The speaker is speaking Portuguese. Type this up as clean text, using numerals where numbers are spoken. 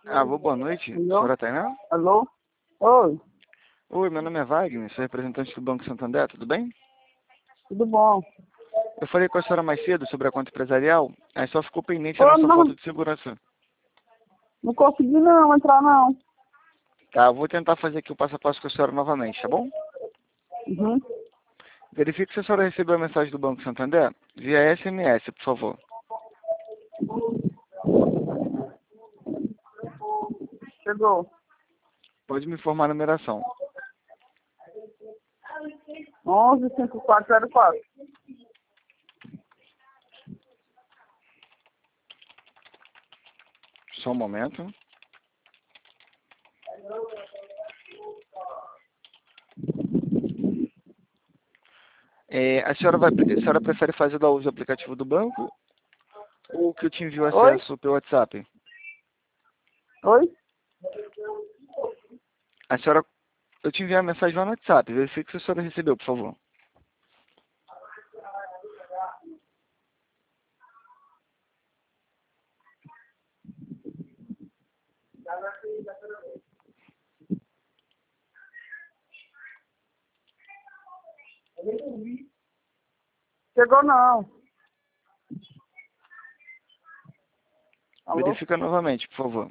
Alô, boa noite. Alô? Senhora Tainá? Alô? Oi, Oi, meu nome é Wagner, sou representante do Banco Santander, tudo bem? tudo bom? Eu falei com a senhora mais cedo sobre a conta empresarial, aí só ficou pendente a Ô, nossa foto não, de segurança. não consegui não entrar não. Tá, eu vou tentar fazer aqui o passo a passo com a senhora novamente, tá bom? Uhum. Verifique se a senhora recebeu a mensagem do Banco Santander via SMS, por favor. Chegou. Pode me informar a numeração. 115404. Só um momento. A senhora prefere fazer o uso do aplicativo do banco ou que eu te envio Oi? acesso pelo WhatsApp? Oi? A senhora, eu te enviei a mensagem lá no WhatsApp, verifique se a senhora recebeu, por favor. Chegou não. Alô? Verifica novamente, por favor.